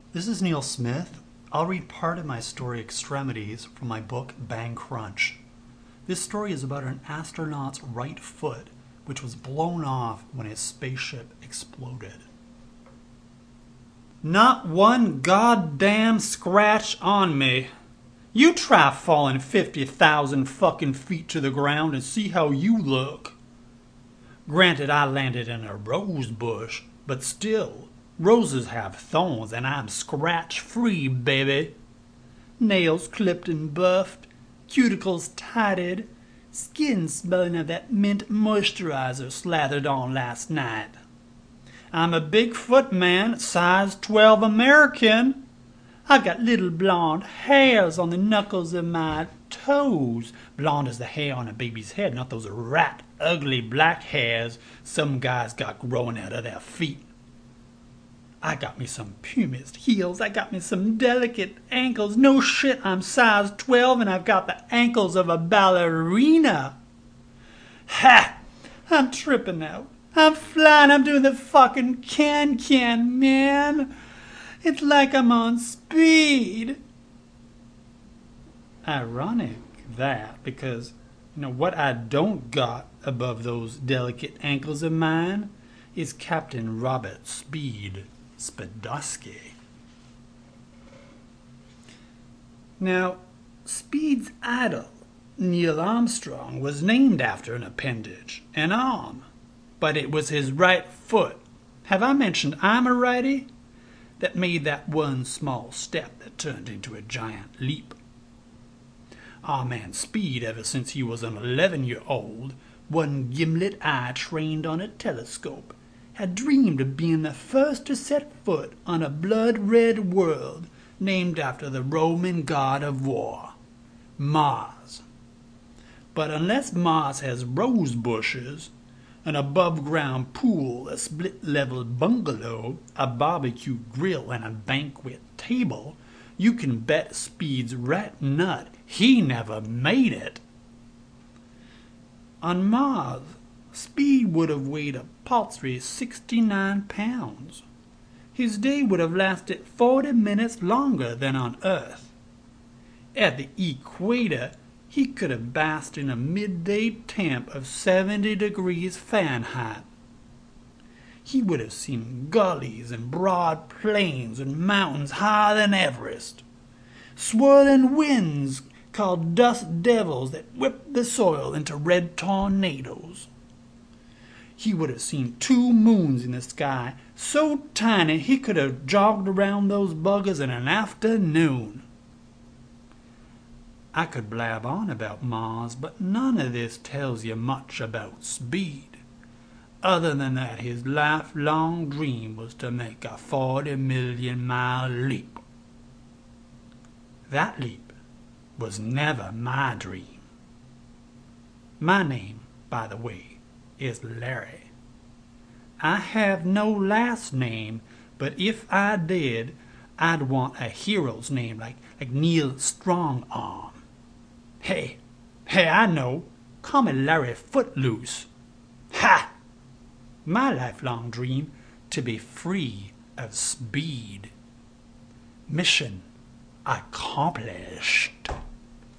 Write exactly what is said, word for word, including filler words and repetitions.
This is Neil Smith. I'll read part of my story Extremities from my book Bang Crunch. This story is about an astronaut's right foot, which was blown off when his spaceship exploded. Not one goddamn scratch on me. You try falling fifty thousand fucking feet to the ground and see how you look. Granted, I landed in a rose bush, but still, roses have thorns and I'm scratch-free, baby. Nails clipped and buffed, cuticles tighted, skin smelling of that mint moisturizer slathered on last night. I'm a Bigfoot man, size twelve American. I got little blonde hairs on the knuckles of my toes. Blonde as the hair on a baby's head, not those rat, ugly black hairs some guys got growing out of their feet. I got me some pumice heels. I got me some delicate ankles. No shit, I'm size twelve and I've got the ankles of a ballerina. Ha! I'm tripping out. I'm flying. I'm doing the fucking can-can, man. It's like I'm on speed. Ironic that, because, you know, what I don't got above those delicate ankles of mine is Captain Robert Speed Spadowski. Now, Speed's idol, Neil Armstrong, was named after an appendage, an arm, but it was his right foot. Have I mentioned I'm a righty? That made that one small step that turned into a giant leap. Our man Speed, ever since he was an eleven-year-old, one gimlet eye trained on a telescope, had dreamed of being the first to set foot on a blood-red world named after the Roman god of war, Mars. But unless Mars has rose bushes, an above-ground pool, a split-level bungalow, a barbecue grill, and a banquet table, you can bet Speed's rat nut he never made it. On Mars, Speed would have weighed a paltry sixty-nine pounds. His day would have lasted forty minutes longer than on Earth. At the equator, he could have basked in a midday temp of seventy degrees Fahrenheit. He would have seen gullies and broad plains and mountains higher than Everest, swirling winds called dust devils that whip the soil into red tornadoes. He would have seen two moons in the sky so tiny he could have jogged around those buggers in an afternoon. I could blab on about Mars, but none of this tells you much about Speed, other than that his lifelong dream was to make a forty million mile leap. That leap was never my dream. My name, by the way, is Larry. I have no last name, but if I did, I'd want a hero's name like, like Neil Strongarm. Hey, hey, I know. Call me Larry Footloose. Ha! My lifelong dream, to be free of speed. Mission accomplished.